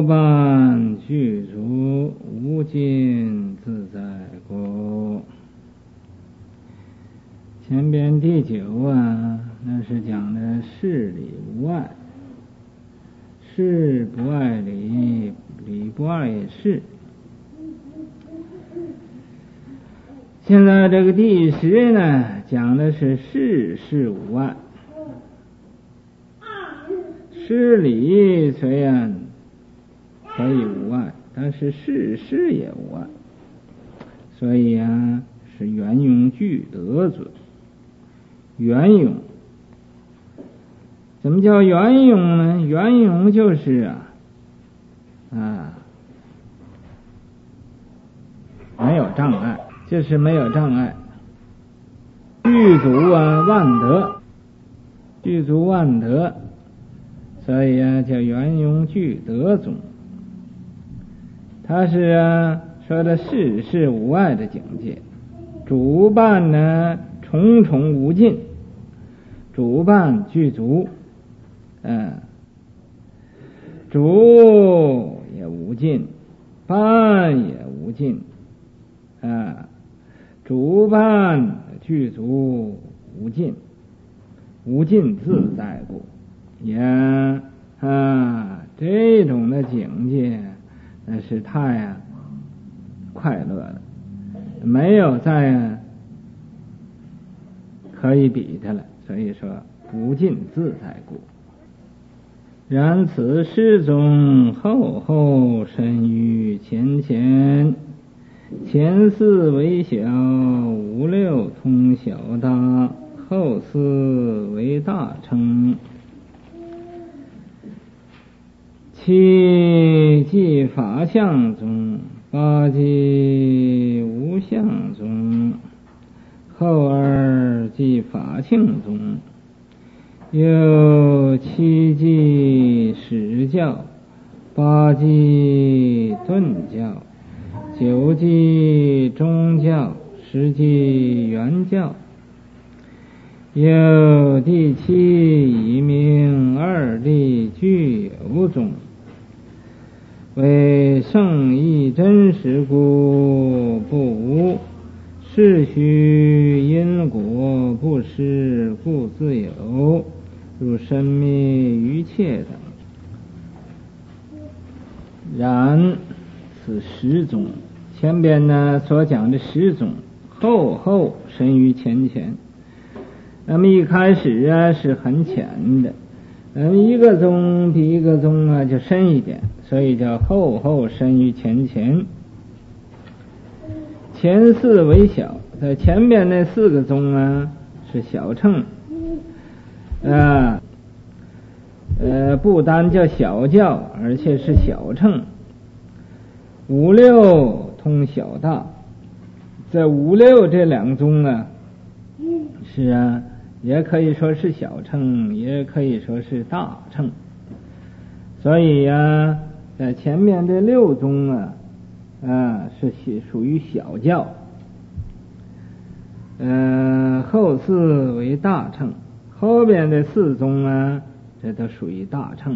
般具足，无尽自在故。前边第9啊，那是讲的事理无碍，事不碍理，理不碍事。现在这个第10呢，讲的是事事无碍。事理虽然可以无碍，但是事事也无碍，所以啊，是圆融具德准。圆融，怎么叫圆融呢？圆融就是没有障碍，就是没有障碍。具足万德，具足万德，所以叫圆融具德种。它是说的事事无碍的境界。主办呢，重重无尽，主办具足，主也无尽，办也无尽，主办具足无尽，无尽自在故。也这种的境界那是太快乐了，没有再可以比的了，所以说无尽自在故。然此事中厚厚深于浅浅，前4为小，5、6通小大，后4为大称。7即法相中，8即无相中，后2即法性中，又7即始教，8即顿教，9即中教，10即圆教。又第7以明2力具有中，为圣义真实故，不无是虚因果，不实故自有，如深密于切等。然此10种，前边呢所讲的10种，厚厚深于浅浅。那么一开始是很浅的，一个宗比一个宗就深一点，所以叫厚厚深于浅浅。前4为小，在前边那4个宗是小乘，不单叫小教，而且是小乘。5、6通小大，这5、6这2宗是也可以说是小乘，也可以说是大乘。所以在前面这6宗是属于小教，后4为大乘，后边的4宗这都属于大乘。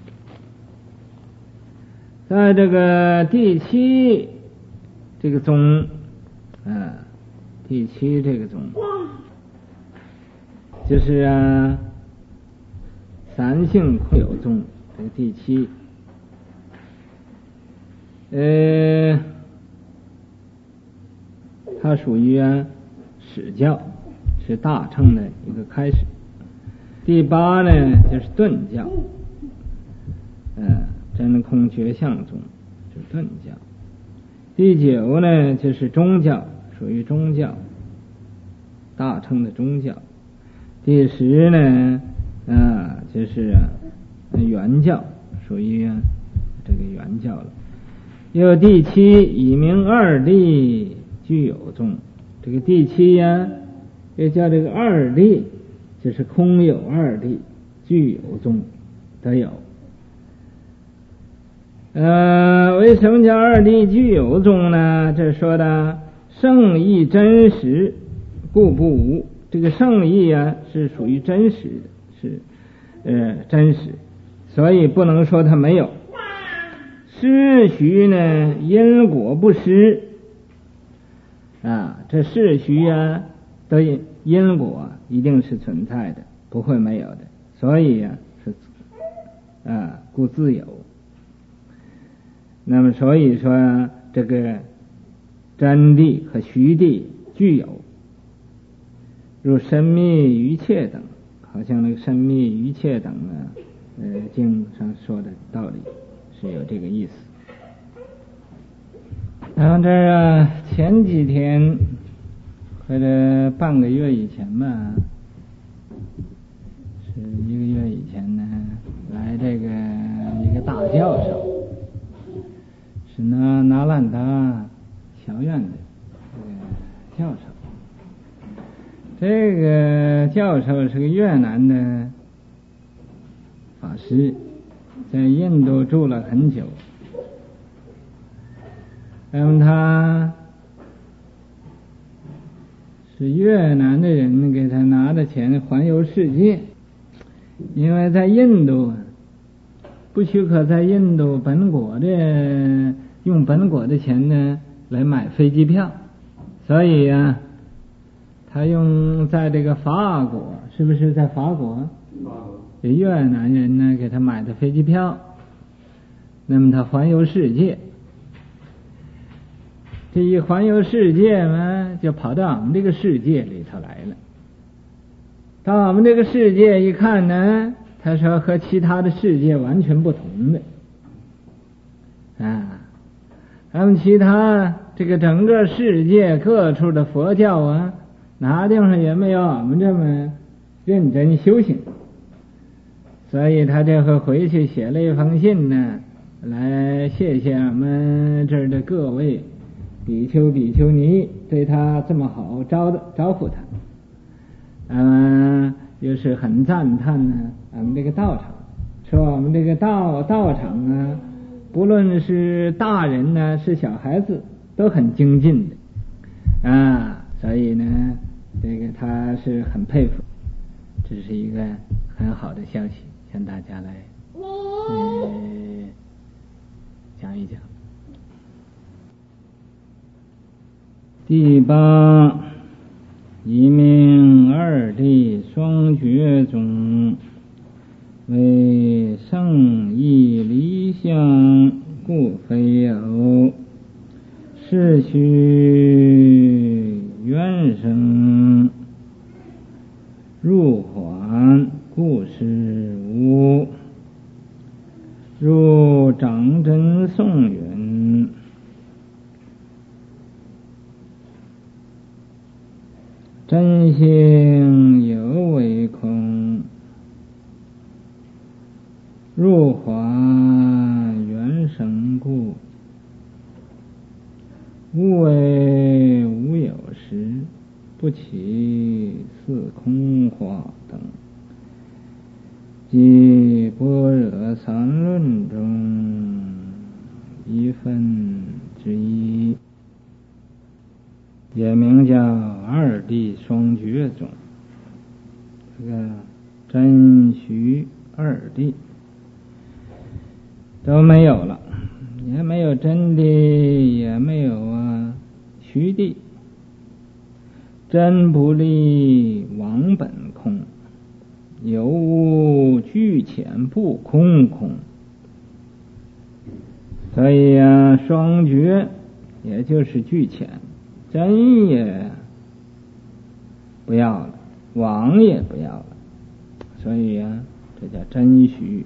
在这个第7这个宗，第7这个宗就是三性空有宗，这个第7，它属于始教，是大乘的一个开始。第8呢就是顿教，真空觉相宗，就是顿教。第9呢就是中教，属于中教，大乘的中教。第10呢就是圆教，属于这个圆教了。又第7以明2力具有宗，这个第7又叫这个2力，就是空有2力具有宗得有。为什么叫2力具有宗呢？这说的圣义真实故不无。这个圣义是属于真实的，是真实，所以不能说它没有。 世虚呢，因果不失啊，这世虚啊的因果一定是存在的，不会没有的，所以啊是故自有。那么所以说这个真谛和虚谛具有，如深密于切等，好像那个深密于切等经上说的道理是有这个意思。然后这儿前几天或者半个月以前吧，是1个月以前呢，来这个一个大教授，是拿兰达小院的这个教授。这个教授是个越南的法师，在印度住了很久。那么他是越南的人给他拿的钱环游世界，因为在印度不许可在印度本国的用本国的钱呢来买飞机票，所以呀他用在这个法国，是不是在法国？这越南人呢给他买的飞机票，那么他环游世界。这一环游世界嘛，就跑到我们这个世界里头来了。到我们这个世界一看呢，他说和其他的世界完全不同的咱们其他这个整个世界各处的佛教啊，哪地方也没有我们这么认真修行。所以他这回回去写了一封信呢，来谢谢我们这儿的各位比丘比丘尼对他这么好招呼他。又是很赞叹呢我们这个道场，说我们这个道场啊，不论是大人呢是小孩子都很精进的所以呢这个他是很佩服，这是一个很好的消息，向大家来讲一讲。第8，一命二谛双觉中，为圣义离相，故非有。是须缘生，入缓，故是无。如掌真颂云：真性有为空，入华缘生故。无为无有时，不起似空化等。即般若三论中一分之一，也名叫二谛双觉宗。这个真虚二谛都没有了，也没有真谛，也没有虚谛。真不立妄本空，有无俱浅不空空。所以双觉也就是俱浅，真也不要了，妄也不要了，所以这叫真虚。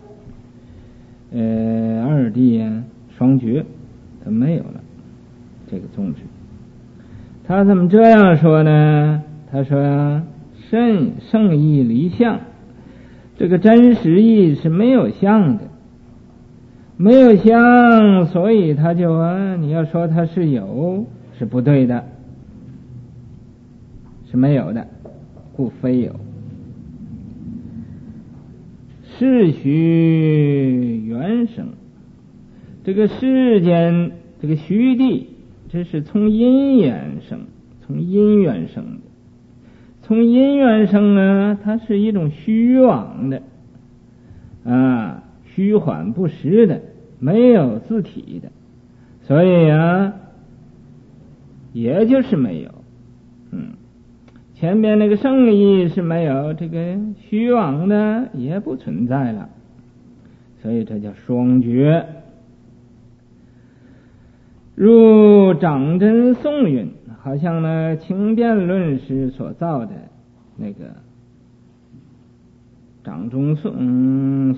二谛双觉都没有了这个宗旨。他怎么这样说呢？他说圣义离相，这个真实义是没有相的，没有相，所以他就你要说他是有是不对的，是没有的，故非有。是须缘生，这个世间这个虚谛，这是从因缘生，从因缘生的。从因缘生它是一种虚妄的虚幻不实的， 没有自体的，所以啊，也就是没有。前边那个圣意是没有，这个虚妄的也不存在了，所以这叫双绝。如掌真宋云，好像呢清辩论师所造的那个掌中宋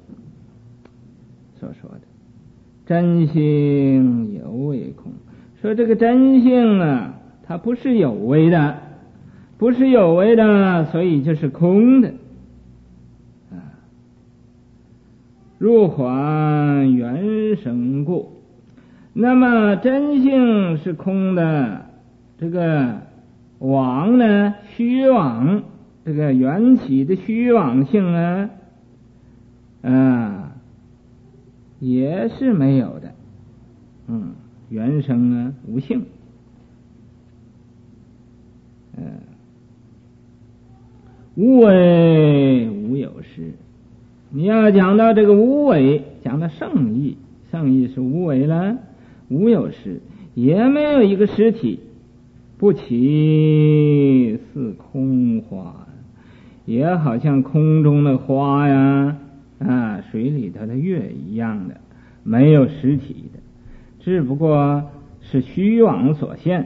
所说的真性有为空，说这个真性啊，它不是有为的，不是有为的，所以就是空的入还原生故。那么真性是空的，这个妄呢，虚妄，这个缘起的虚妄性也是没有的。原生无性。无为无有实。你要讲到这个无为，讲到圣意，圣意是无为了，无有实，也没有一个实体，不起似空花，也好像空中的花呀，水里头的月一样的，没有实体的，只不过是虚妄所现。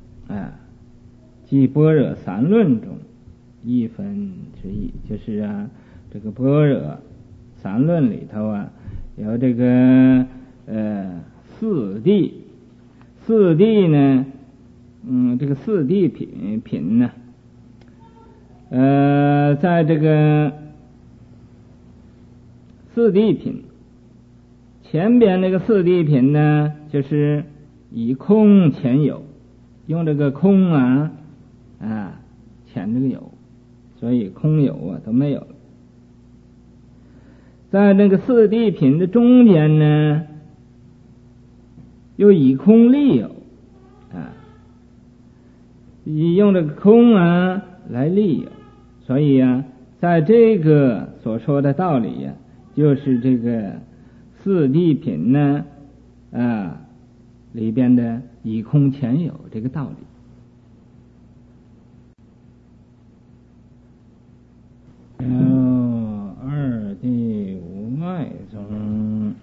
即般若三论中一分之一，就是这个般若三论里头有这个四谛，四谛呢，这个四谛品呢，在这个四谛品前边那个四谛品呢，就是以空遣有，用这个空遣这个有，所以空有都没有了。在那个四谛品的中间呢，又以空立有，用这个空来立有，所以在这个所说的道理就是这个四谛品呢里边的以空遣有这个道理。二谛无碍中，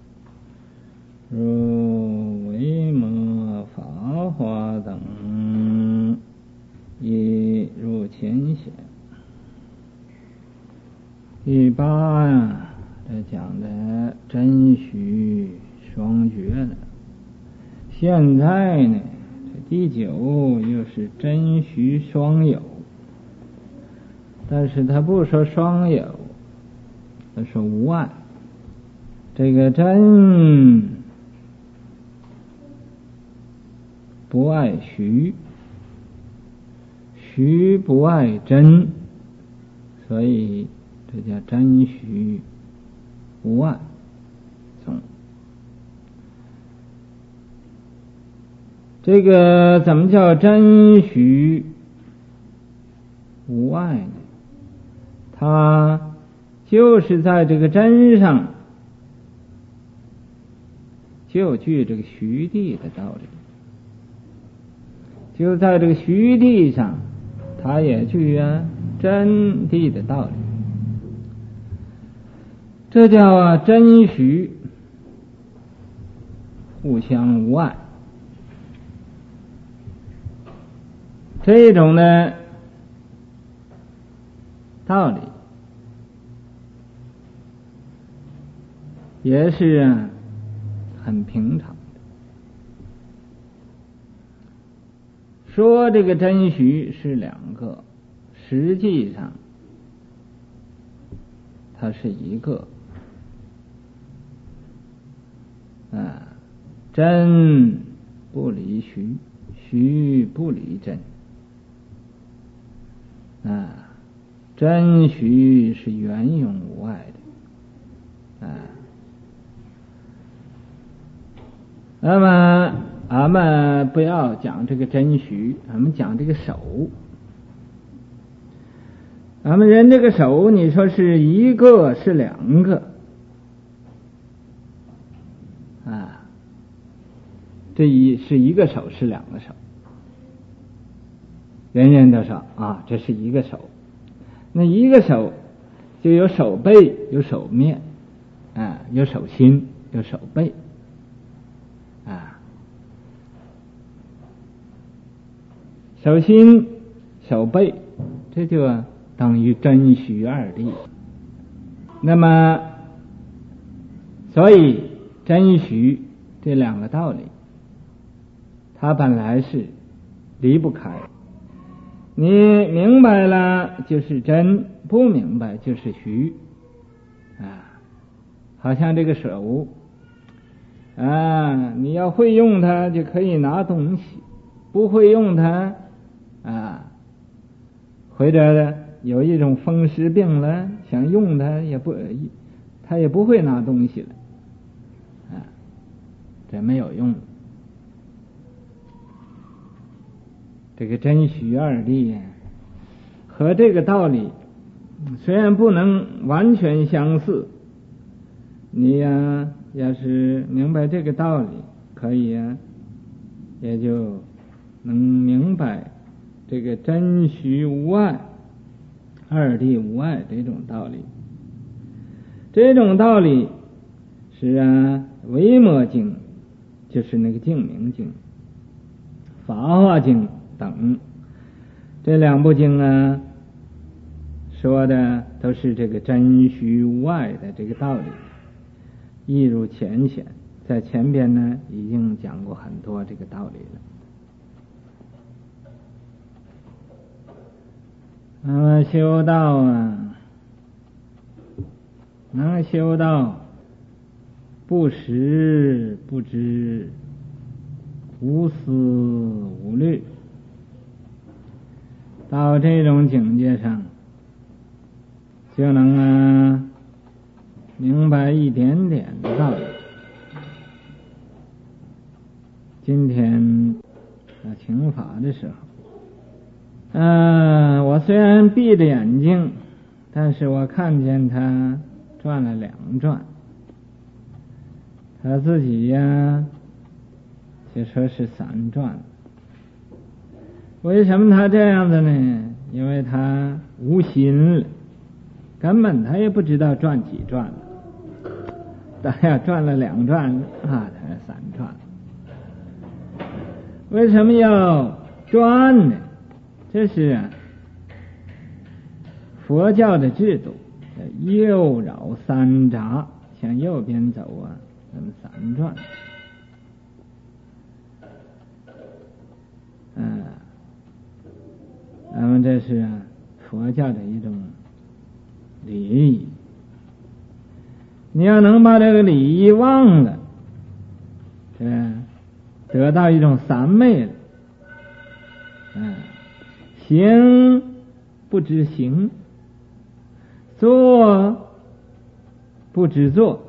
如维摩法华等，亦入浅显。第八这讲的真虚双绝了。现在呢，这第九又是真虚双有，但是他不说双有，他说无碍。这个真不碍虚，虚不碍真，所以这叫真虚无碍。这个怎么叫真虚无碍呢？它就是在这个真上就具这个虚谛的道理，就在这个虚谛上它也具真谛的道理，这叫真虚互相无碍。这种的道理也是很平常的。说这个真虚是两个，实际上它是一个。真不离虚，虚不离真。真虚是圆融无碍的。那么俺们不要讲这个真虚，俺们讲这个手。俺们人这个手，你说是一个是两个， 这是一个手是两个手，人人都说啊，这是一个手。那一个手就有手背，有手面，有手心，有手背，手心手背，这就等于真虚二谛。那么所以真虚这两个道理它本来是离不开，你明白了就是真，不明白就是虚好像这个手你要会用它就可以拿东西，不会用它或者有一种风湿病了，想用它也不会拿东西了这没有用。这个真虚二谛和这个道理虽然不能完全相似，你要是明白这个道理，可以也就能明白这个真虚无碍、二谛无碍这种道理。这种道理是维摩经，就是那个净明经、法华经等这两部经说的都是这个真虚无碍的这个道理，易如浅显，在前边已经讲过很多这个道理了。那么修道能修到不识不知，无思无虑，到这种境界上就能明白一点点的道理。今天请法的时候我虽然闭着眼睛，但是我看见他转了2转，他自己就说是3转。为什么他这样子呢？因为他无心了，根本他也不知道转几转了，但要转了2转他是3转。为什么要转呢？这是佛教的制度，右绕3匝，向右边走那么3转。那么这是佛教的一种礼仪。你要能把这个礼仪忘了，得到一种三昧了。行不知行，坐不知坐，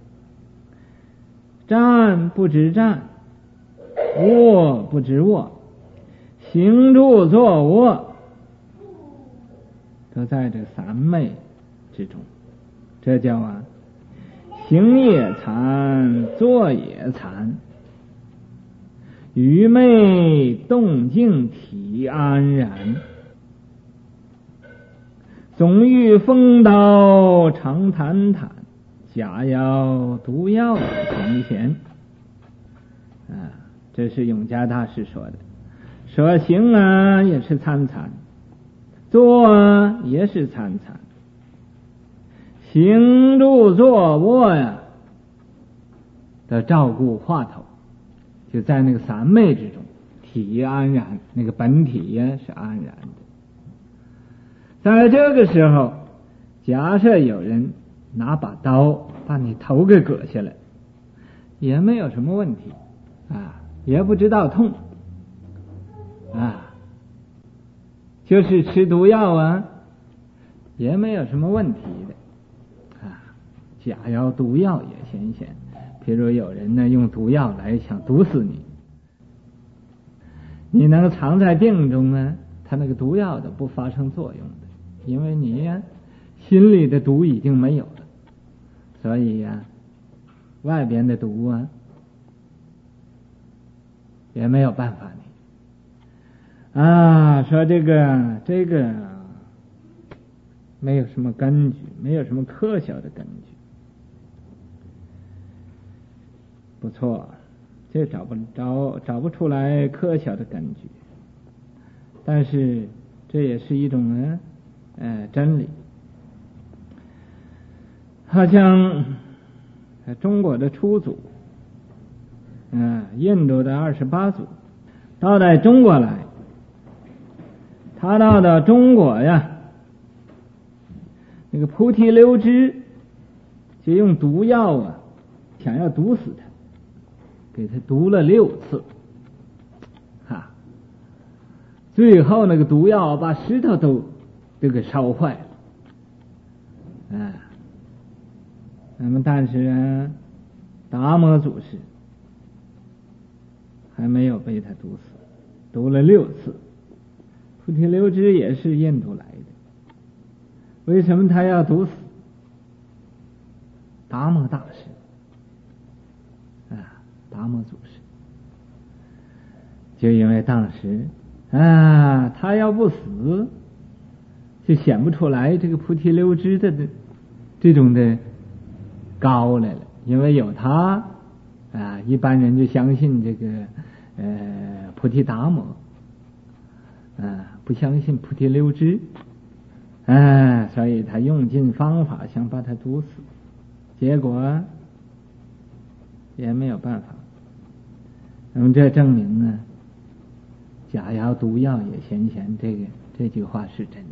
站不知站，卧不知卧，行住坐卧都在这三昧之中。这叫行也禅，坐也禅，愚昧动静体安然，总欲风刀长坦坦，假药毒药前贤。这是永嘉大师说的。说行也是参禅，坐也是参禅，行住坐卧的照顾话头，就在那个三昧之中，体安然，那个本体是安然的。在这个时候，假设有人拿把刀把你头给割下来，也没有什么问题也不知道痛就是吃毒药也没有什么问题的假药毒药也显现。譬如有人用毒药来想毒死你，你能藏在病中他那个毒药的不发生作用的，因为你心里的毒已经没有了，所以外边的毒也没有办法呢。说这个没有什么根据，没有什么科学的根据。不错，这找不出来科学的根据，但是这也是一种真理。好像中国的初祖，印度的28祖到了中国来，他到中国呀，那个菩提流支就用毒药想要毒死他，给他毒了6次，最后那个毒药把石头都给烧坏了。那么但是达摩祖师还没有被他毒死，毒了6次。菩提流支也是印度来的，为什么他要毒死达摩大师？达摩祖师就因为当时他要不死，就显不出来这个菩提流支的这种的高来了，因为有他一般人就相信这个菩提达摩，不相信菩提流支，所以他用尽方法想把他毒死，结果也没有办法。那么这证明呢，假药毒药也咸咸，这句话是真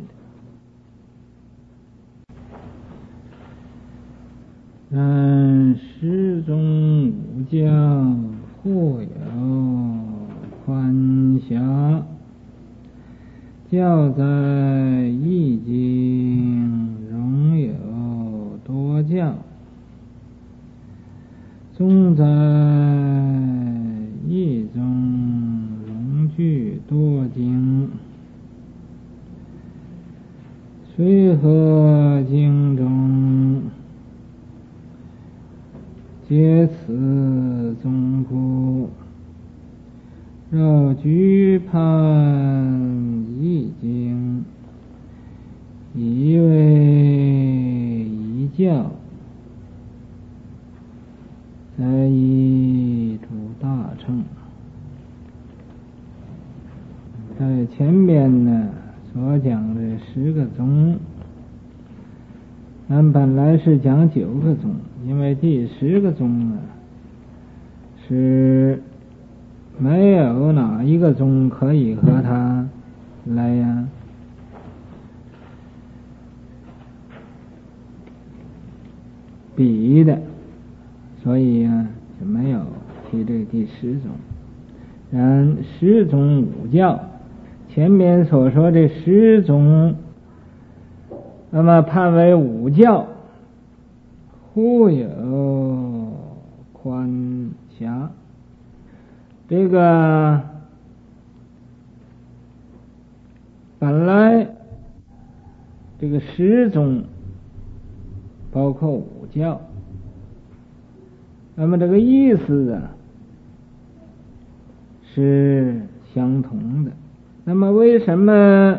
的。十种五教互有宽狭，教在易经容有多教，宗在易中容具多经，随和经中皆此宗故，绕举判易经，以为一教，在一诸大乘。在前边呢所讲的10个宗，俺本来是讲9个宗，因为第10个宗是没有哪一个宗可以和它来比的，所以就没有提这个第10宗。然10宗5教，前面所说的10宗，那么判为5教，互有宽狭。这个本来这个10宗包括5教，那么这个意思是相同的。那么为什么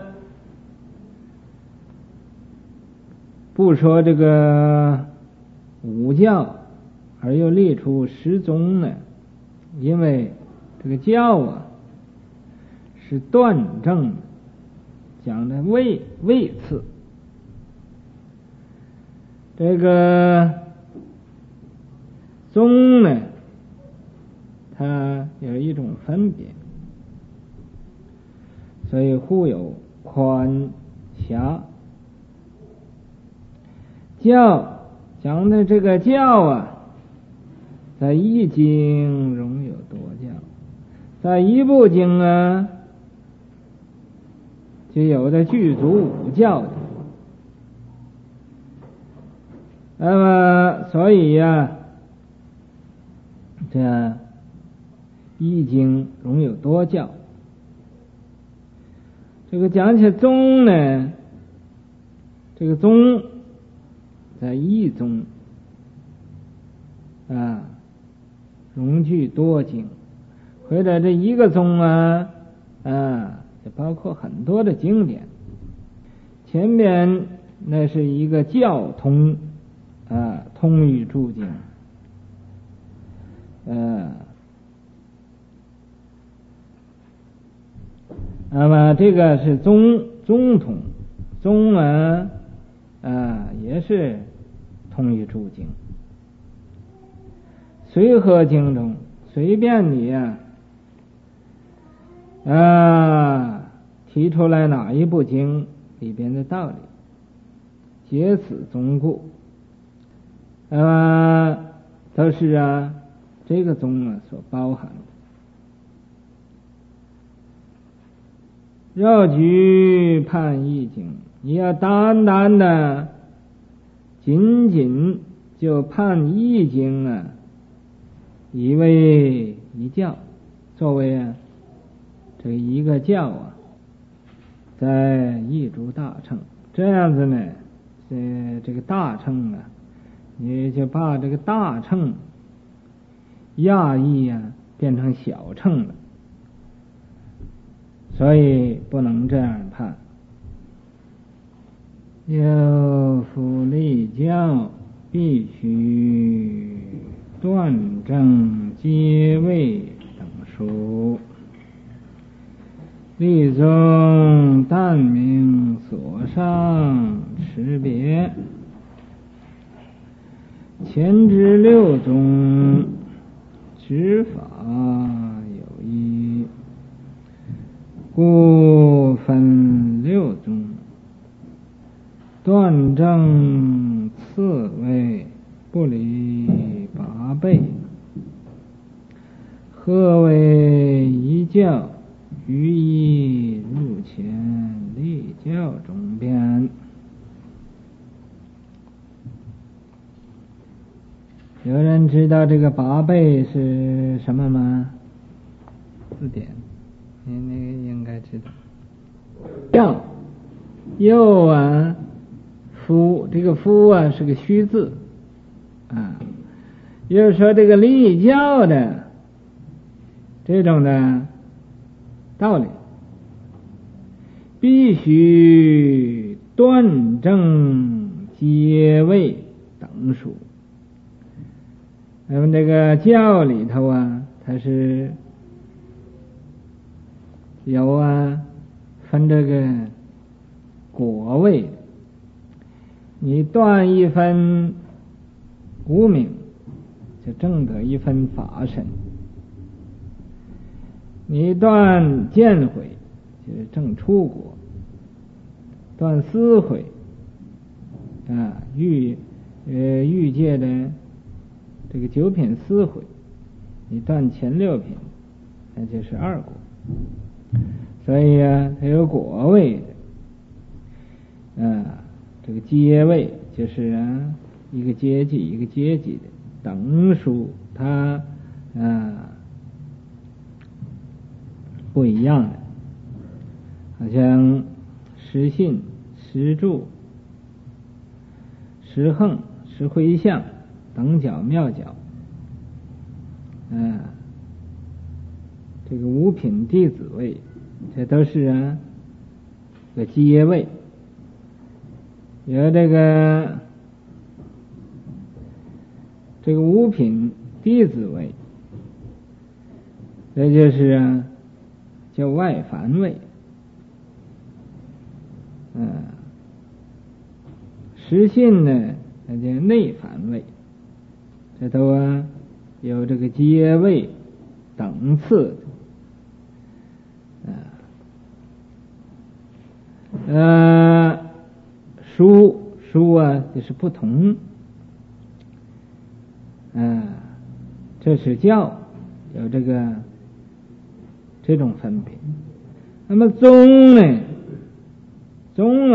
不说这个5教而又列出10宗呢？因为这个教是断证的，讲的位次，这个宗呢它有一种分别，所以互有宽狭。教讲的这个教在一经容有多教，在一部经就有的具足5教的。那么所以这一经容有多教。这个讲起宗呢，这个宗在一宗容具多经， 或者这一个宗啊，就包括很多的经典。前边那是一个教通，通语注经，那么这个是中通，中啊，也是通语注经。随和经中，随便你提出来哪一部经里边的道理，皆此宗故，都是这个宗所包含的。绕举判易经，你要单单的仅仅就判易经以为一教，作为这一个教在易主大乘，这样子呢，这个大乘你就把这个大乘亚义变成小乘了，所以不能这样判。要复立教，必须断正皆位等属，立宗但明所上持别，前之六宗执法有异，故分六宗，断正次位，不离八辈。何为一教？于一入前立教中边。有人知道这个八辈是什么吗？字典，你那个应该知道。教右夫，这个夫是个虚字也就是说这个立教的这种的道理，必须断正皆位等属。那么这个教里头它是有分这个果位的，你断一分无明，就证得一分法身；你断见毁，就是证出果；断思毁，欲界的这个九品思毁，你断前六品，那就是二果。所以它有果位的，这个阶位就是一个阶级一个阶级的等数，它不一样的，好像十信、十住、十横、十回向、等角、妙角，这个五品弟子位，这都是个阶位。有这个五品弟子位，这就是叫外凡位。实信呢，那叫内凡位。这都有这个阶位等次书就是不同，这是教有这种分别。那么宗呢，宗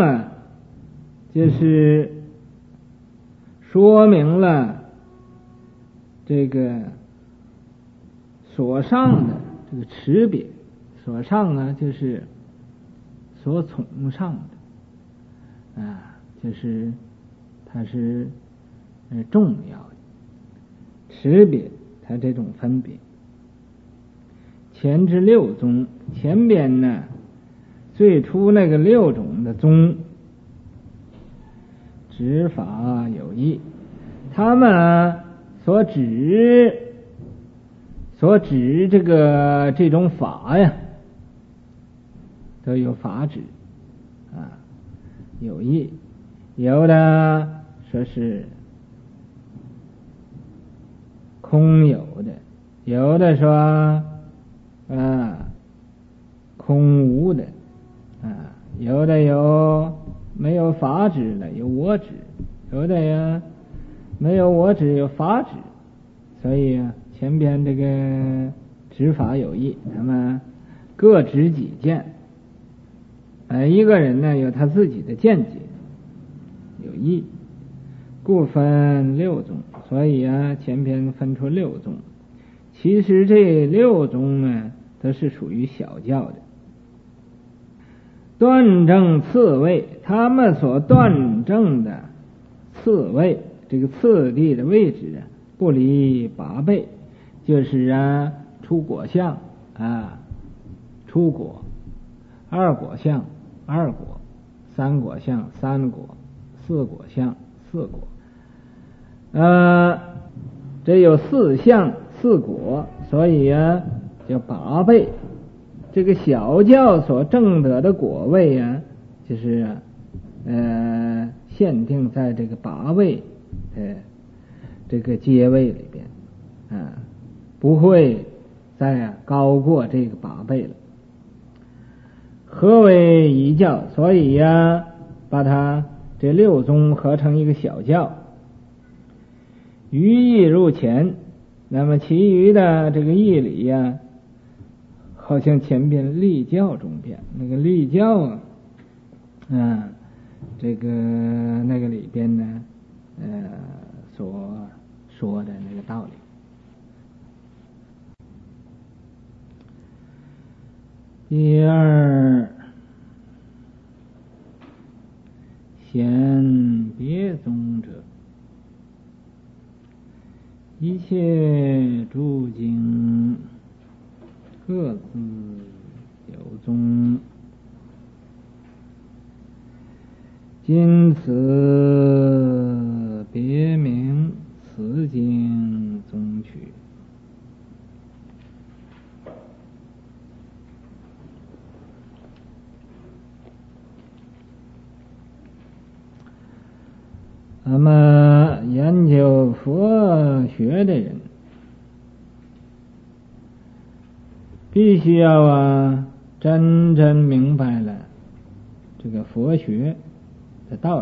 就是说明了这个所上的这个持别，所上就是所从上的就是它是重要的持别，它这种分别。 前之六宗，前边呢最初那个六种的宗指法有异，他们所指这种法呀，都有法指有异，有的说是空有的，有的说空无的有的没有法指的，有我指，有的呀没有我指，有法指，所以前边这个指法有异，他们各执己见，一个人呢有他自己的见解，有异，故分六宗，所以前边分出六宗。其实这六宗呢都是属于小教的。断证次位，他们所断证的次位，这个次第的位置不离八倍，就是出果相出果，二果相二果，三果相三果，四果相四果，这有四相四果，所以叫八倍。这个小教所证得的果位就是限定在这个八位这个阶位里边不会再高过这个八倍了。何为一教？所以把它这六宗合成一个小教，余义入前，那么其余的这个义理好像前边立教中边那个立教这个那个里边呢所说的那个道理。第二，显别宗者，一切诸经各自有宗，今此别名此经宗取。那么研究佛学的人必须要真正明白了这个佛学的道理，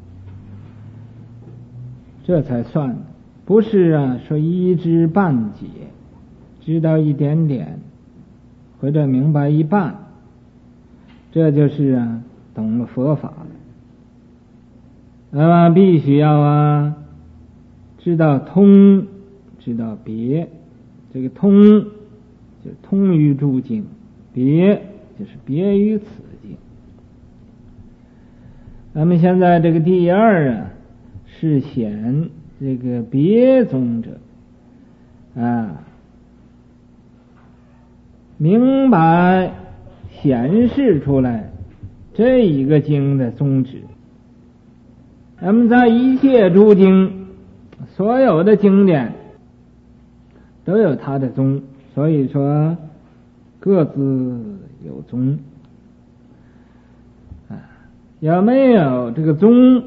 这才算，不是说一知半解，知道一点点或者明白一半，这就是懂了佛法了。那么必须要知道通，知道别。这个通就通于诸经，别就是别于此经。那么现在这个第二是显这个别宗者明白显示出来这一个经的宗旨。那么在一切诸经，所有的经典都有它的宗，所以说各自有宗有没有这个宗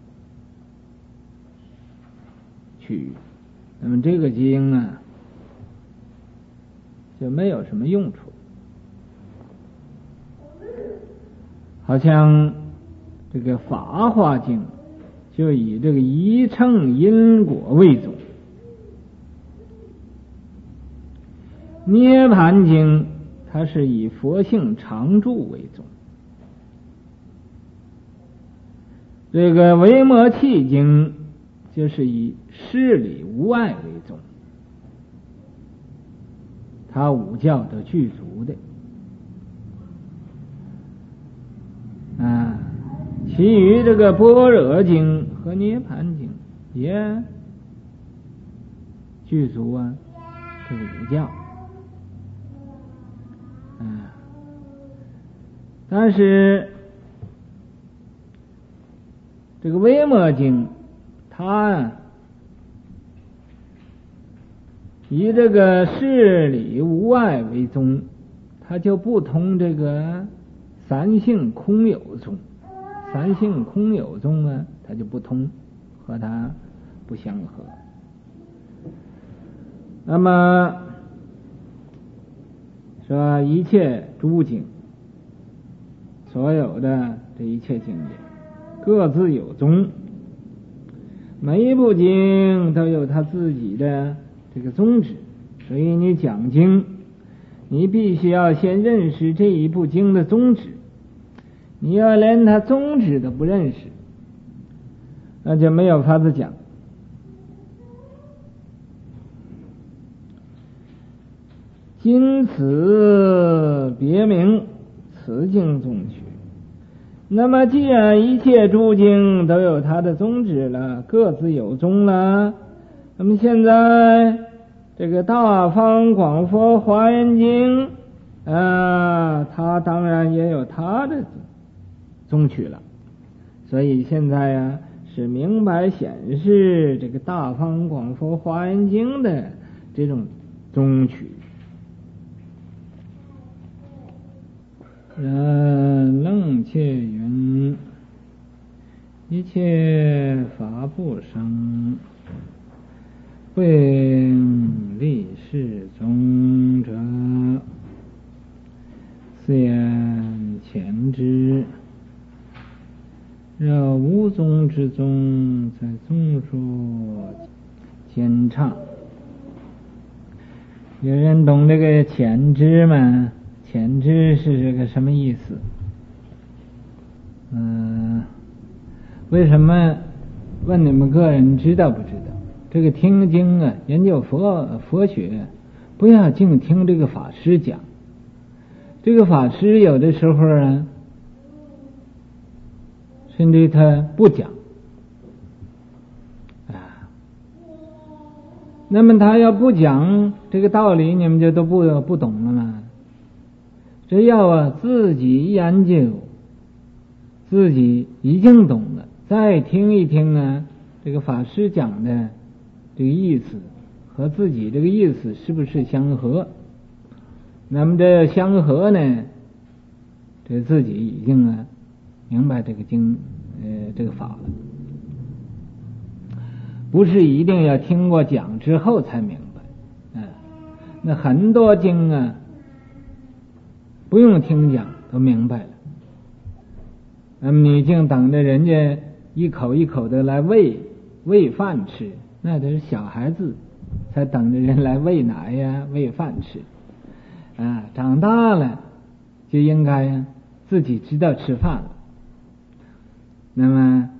取，那么这个经就没有什么用处。好像这个法华经就以这个一乘因果为宗，涅盘经它是以佛性常住为宗，这个维摩诘经就是以事理无碍为宗，它五教都具足的其余这个般若经和涅盘经也具足这个五教但是这个维摩经它以这个事理无碍为宗，它就不通这个三性空有宗。三性空有宗啊，它就不通，和它不相合。那么说一切诸经，所有的这一切经典各自有宗，每一部经都有它自己的这个宗旨，所以你讲经，你必须要先认识这一部经的宗旨。你要连它宗旨都不认识，那就没有法子讲。今此别名此经宗取。那么既然一切诸经都有它的宗旨了，各自有宗了，那么现在这个大方广佛华严经它当然也有它的宗取了。所以现在啊，是明白显示这个大方广佛华严经的这种宗取。楞切云：一切法不生，不应立世宗者，此言前之。若无宗之宗，在宗说兼唱。有人懂这个前知吗？前知是这个什么意思？为什么问你们个人知道不知道？这个听经啊，研究佛学，不要净听这个法师讲。这个法师有的时候啊，甚至他不讲那么他要不讲这个道理，你们就都不懂了吗？只要自己研究，自己已经懂了，再听一听这个法师讲的这个意思和自己这个意思是不是相合？那么这相合呢，这自己已经明白这个经这个法了，不是一定要听过讲之后才明白。那很多经不用听讲都明白了。那么你净等着人家一口一口的来喂饭吃，那都是小孩子才等着人来喂奶呀、喂饭吃。长大了就应该自己知道吃饭了，那么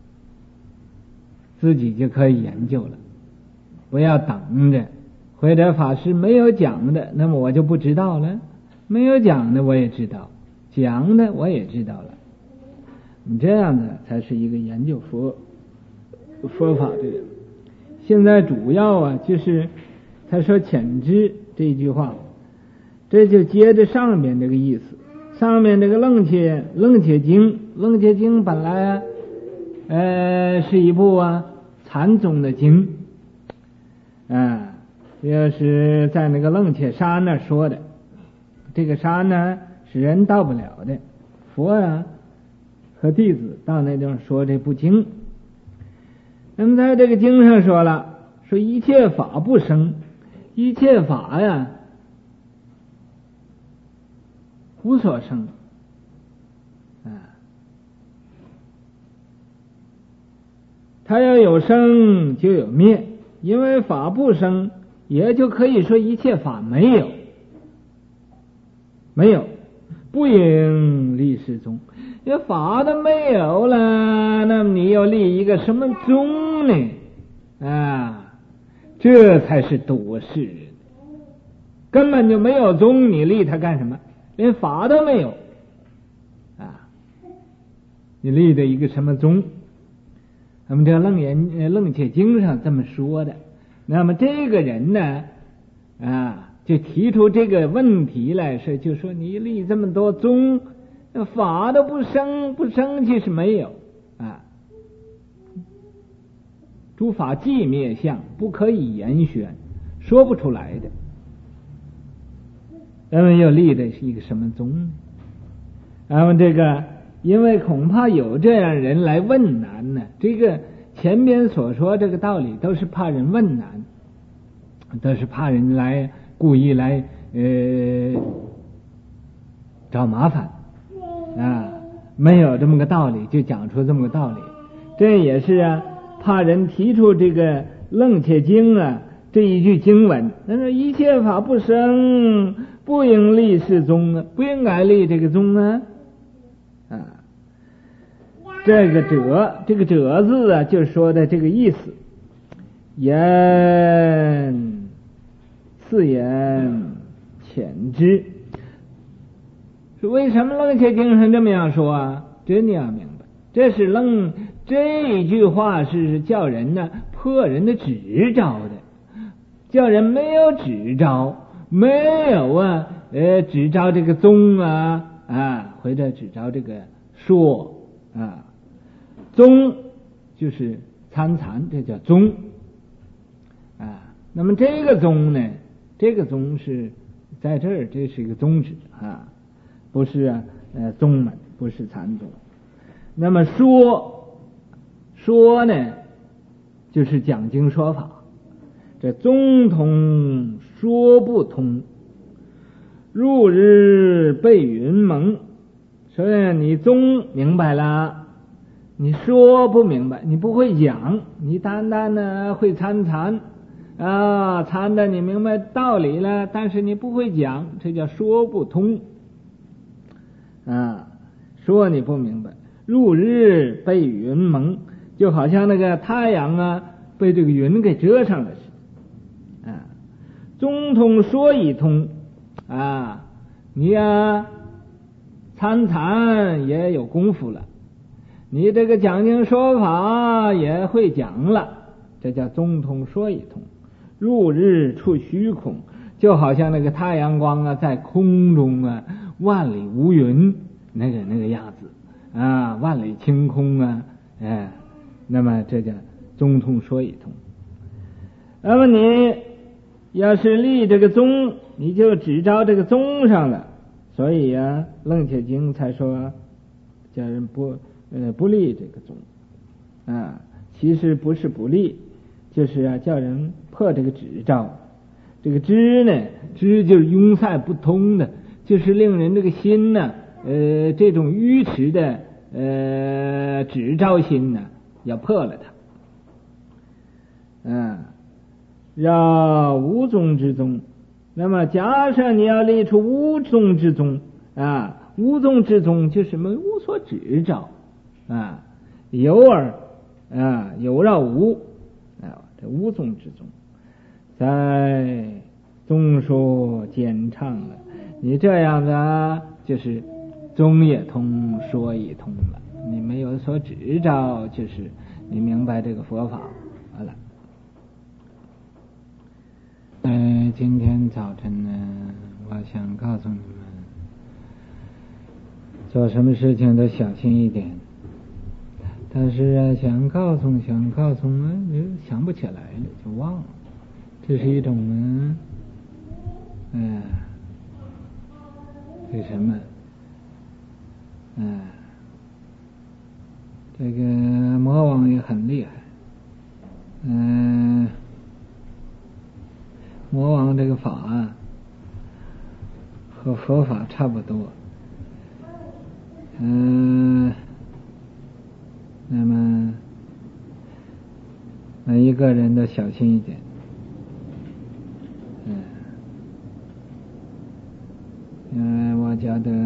自己就可以研究了。不要等着或者法师没有讲的，那么我就不知道了；没有讲的我也知道，讲的我也知道了。你这样的才是一个研究佛法的人。现在主要就是他说浅知这一句话，这就接着上面这个意思。上面这个楞切经本来是一部禅宗的经这是在那个楞切山那说的。这个山呢是人到不了的，佛和弟子到那地方说这部经。那么在这个经上说了，说一切法不生，一切法无所生它要有生就有灭，因为法不生，也就可以说一切法没有，不应立世宗。这法都没有了，那么你要立一个什么宗呢？这才是多事人，根本就没有宗，你立它干什么？连法都没有你立的一个什么宗？那么这楞切经上这么说的。那么这个人呢就提出这个问题来，就说你立这么多宗那法都不生，不生即是没有啊。诸法寂灭相，不可以言宣，说不出来的。那么又立的是一个什么宗呢？那么这个，因为恐怕有这样人来问难呢。这个前边所说这个道理，都是怕人问难，都是怕人来故意来找麻烦啊。没有这么个道理，就讲出这么个道理。这也是啊，怕人提出这个楞伽经啊这一句经文，他说一切法不生，不应立是宗啊，不应该立这个宗啊。这个者字啊，就说的这个意思。言次言浅之，是为什么楞伽经上这么样说啊？这你要明白，这是这一句话是叫人呢破人的执着的，叫人没有执着，没有啊执着这个宗啊或者执着这个说啊。宗就是参禅，这叫宗啊。那么这个宗呢，这个宗是在这儿，这是一个宗旨啊，不是宗门，不是禅宗。那么说呢，就是讲经说法，这宗通说不通，入日被云蒙。所以你宗明白了，你说不明白，你不会讲，你单单的会参禅啊，参的你明白道理了，但是你不会讲，这叫说不通啊。说你不明白，入日被云蒙，就好像那个太阳啊被这个云给遮上了似的啊。宗通说已通啊，你呀参禅也有功夫了，你这个讲经说法也会讲了，这叫宗通说已通。入日出虚空，就好像那个太阳光啊在空中啊，万里无云那个样子啊，万里晴空啊，那么这叫宗通说已通。那么你要是立这个宗，你就只照这个宗上了，所以啊楞伽经才说叫人不立这个宗啊。其实不是不立，就是叫人破这个执照。这个知呢，知就是壅塞不通的，就是令人这个心呢这种愚痴的执照心呢要破了它。要无宗之宗。那么假设你要立出无宗之宗啊，无宗之宗就是无所执照啊，有而无啊，这无宗之宗在宗说简畅了，你这样的就是宗也通，说也通了，你没有所执照，就是你明白这个佛法好了。今天早晨呢，我想告诉你们，做什么事情都小心一点。但是想告诉想不起来了，就忘了。这是一种这什么这个魔王也很厉害。魔王这个法和佛法差不多。那么每一个人都小心一点。我觉得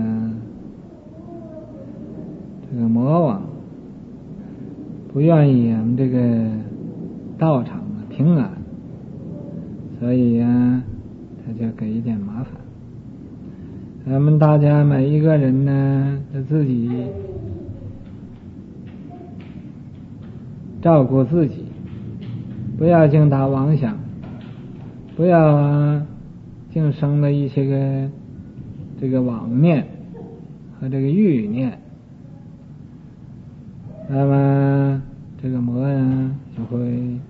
这个魔王不愿意我们这个道场平安，所以他就给一点麻烦。咱们大家每一个人呢，自己照顾自己，不要净打妄想，不要净生了一些这个妄念和这个欲念，那么这个魔呀就会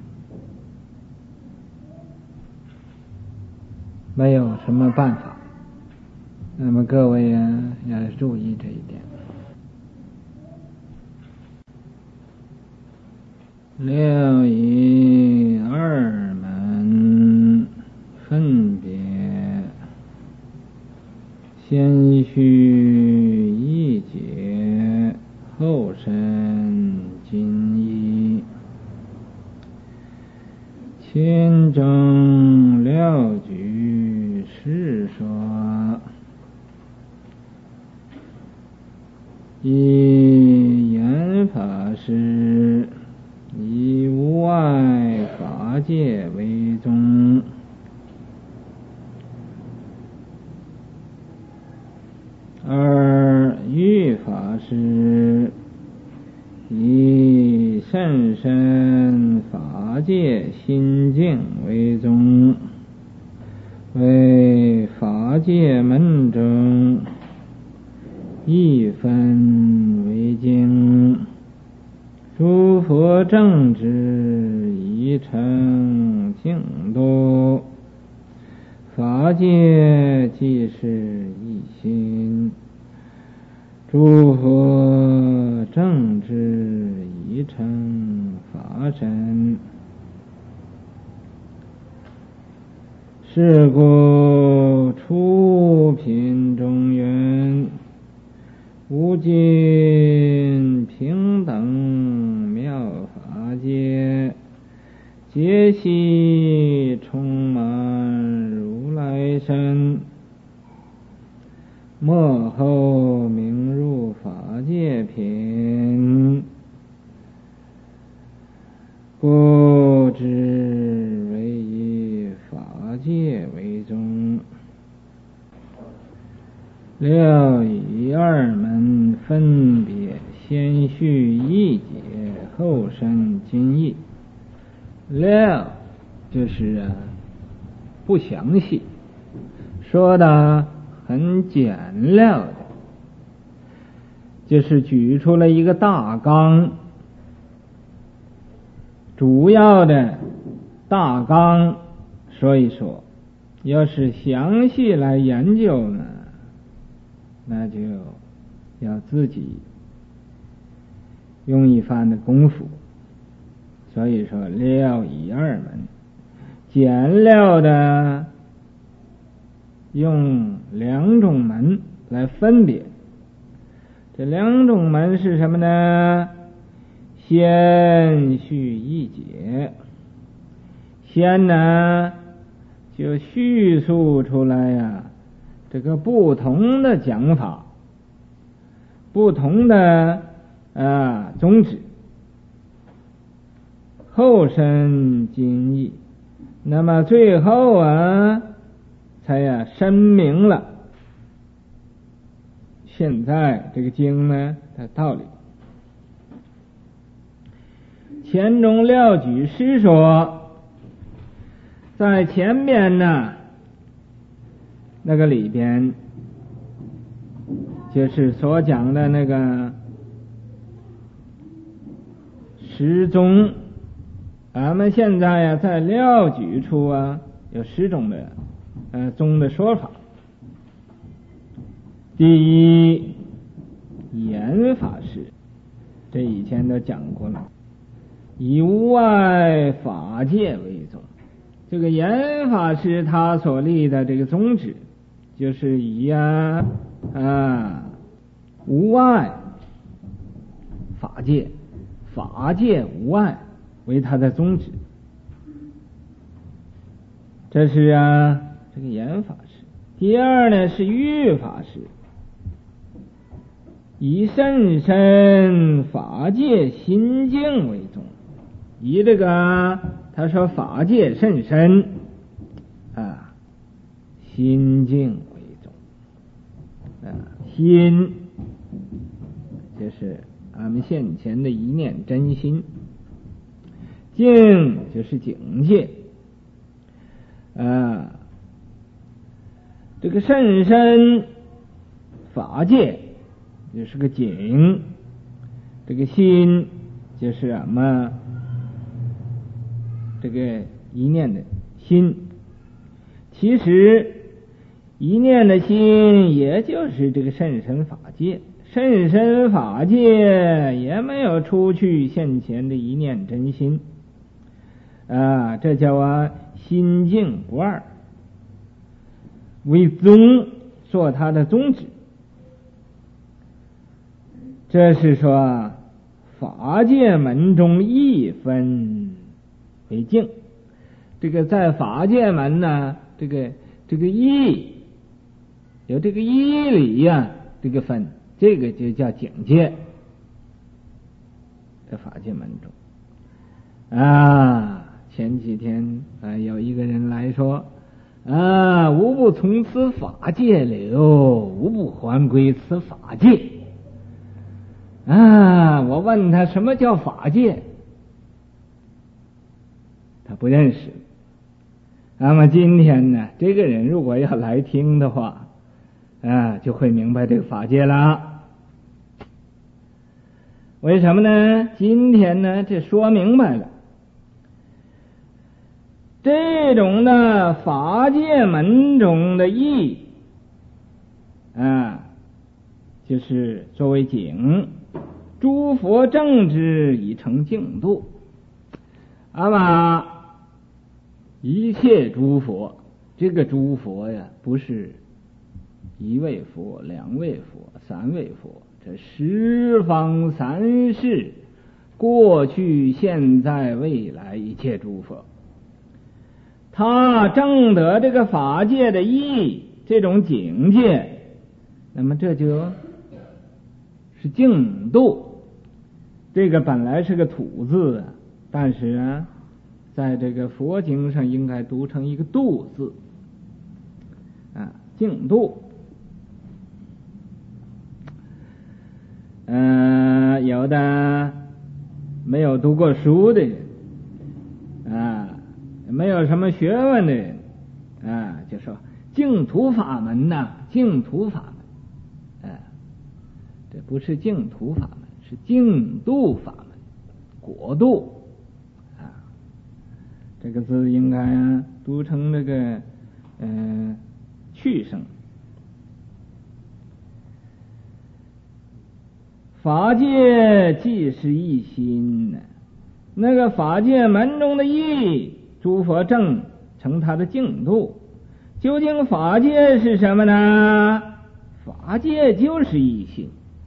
没有什么办法。那么各位呀要注意这一点。六仪二门分别先须一解，后生精义，亲中六举是说，以言法师以无碍法界为宗，而欲法师以甚深法界心境为宗，为法界门中一分为经，诸佛正知已成净土，法界即是一心，诸佛正知已成法身，是故出品中缘，无尽平等妙法界，皆悉充满如来身，末后名入法界品，故知为以法界为宗。六仪二门分别先须一解，后生精义。六就是不详细，说的很简略的，就是举出了一个大纲，主要的大纲说一说。要是详细来研究呢，那就要自己用一番的功夫。所以说六仪二门简略的用两种门来分别。这两种门是什么呢？先须一解，先呢就叙述出来呀，这个不同的讲法，不同的宗旨，后生精义，那么最后才申明了现在这个经呢的道理。前中六举师说，在前边呢那个里边，就是所讲的那个十宗。俺们现在在六举处有10种的宗的说法。第一，言法师，这以前都讲过了，以无碍法界为宗。这个言法师他所立的这个宗旨，就是以无碍法界，法界无碍为他的宗旨。这是这个言法师。第二呢是欲法师，以甚深法界心境为宗。以这个他说法界甚深心境为宗。心就是俺们现前的一念真心，境就是境界。这个甚深法界就是个境，这个心就是什么？这个一念的心，其实一念的心也就是这个甚深法界，甚深法界也没有出去现前的一念真心啊，这叫心境不二，为宗做它的宗旨。这是说法界门中一分为境，这个在法界门呢，这个义有这个义理呀，这个分，这个就叫境界，在法界门中啊。前几天有一个人来说无不从此法界流，无不还归此法界我问他什么叫法界，他不认识。那么今天呢，这个人如果要来听的话就会明白这个法界了。为什么呢？今天呢，这说明白了，这种的法界门中的义就是作为境，诸佛正之以成净度。那么一切诸佛，这个诸佛呀，不是一位佛、两位佛、三位佛，这十方三世，过去、现在、未来一切诸佛，他证得这个法界的义，这种境界，那么这就是净度。这个本来是个土字但是在这个佛经上应该读成一个度字净度。有的没有读过书的人没有什么学问的人就说净土法门净土法门这不是净土法门，是净度法门，果度这个字应该读成这个去声。法界即是一心那个法界门中的义，诸佛正成他的净度。究竟法界是什么呢？法界就是一心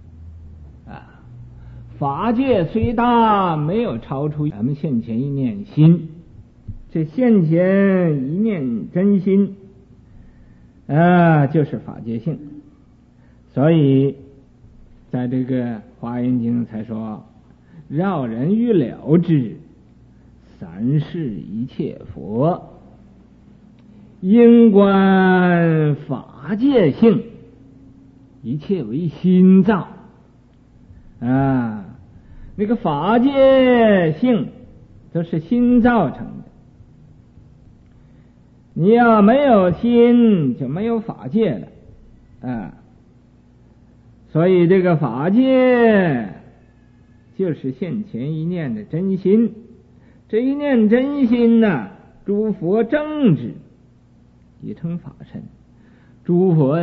法界虽大，没有超出咱们现前一念心，这现前一念真心就是法界性。所以在这个华严经才说，绕人欲了之，三世一切佛，因观法界性，一切为心造那个法界性都是心造成的。你要没有心，就没有法界了所以这个法界就是现前一念的真心，这一念真心诸佛正之以成法身，诸佛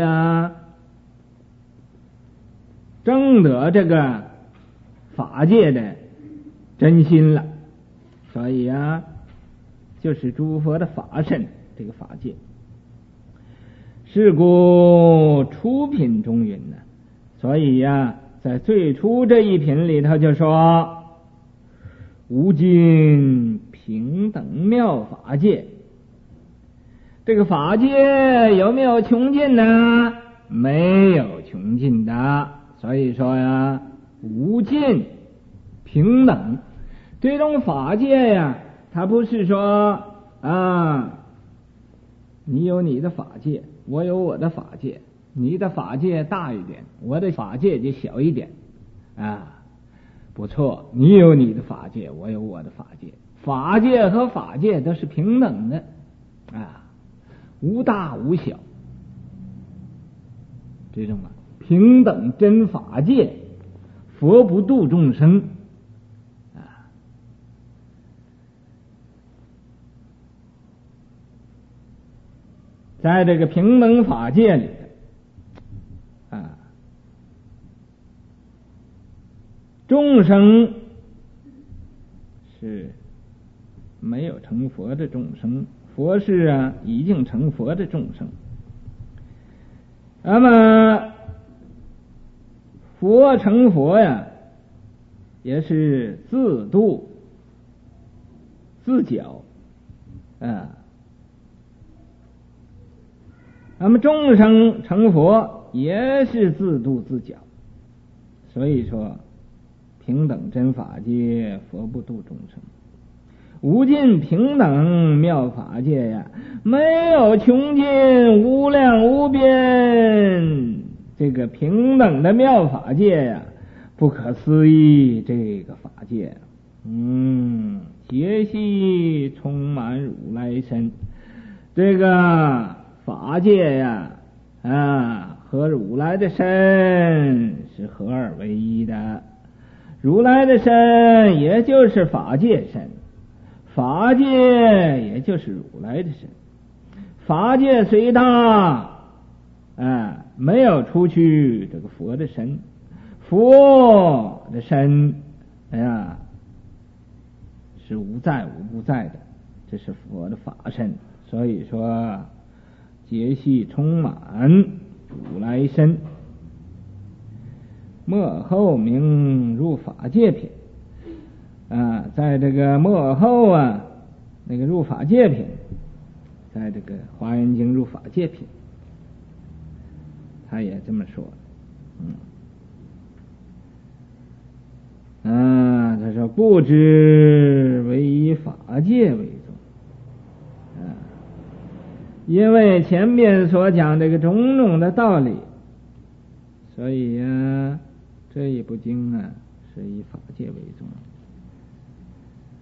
证得这个法界的真心了，所以就是诸佛的法身，这个法界。是故初品中云所以在最初这一品里头就说无尽平等妙法界。这个法界有没有穷尽呢？没有穷尽的。所以说无尽平等，这种法界它不是说你有你的法界，我有我的法界，你的法界大一点，我的法界就小一点不错，你有你的法界，我有我的法界，法界和法界都是平等的无大无小，这种平等真法界，佛不度众生啊。在这个平等法界里啊，众生是没有成佛的众生，佛是啊已经成佛的众生。那么佛成佛呀，也是自度自觉啊。那么众生成佛也是自度自觉，所以说平等真法界，佛不度众生。无尽平等妙法界呀，没有穷尽无量无边，这个平等的妙法界呀，不可思议这个法界，皆悉充满如来身。这个法界呀，和如来的身是合而为一的。如来的身也就是法界身，法界也就是如来的身。法界虽大，没有出去这个佛的身，佛的身，是无在无不在的，这是佛的法身。所以说，皆悉充满如来身。末后名入法界品在这个末后那个入法界品，在这个华严经入法界品，他也这么说。他说不知为以法界为宗因为前面所讲这个种种的道理，所以这一部经是以法界为宗。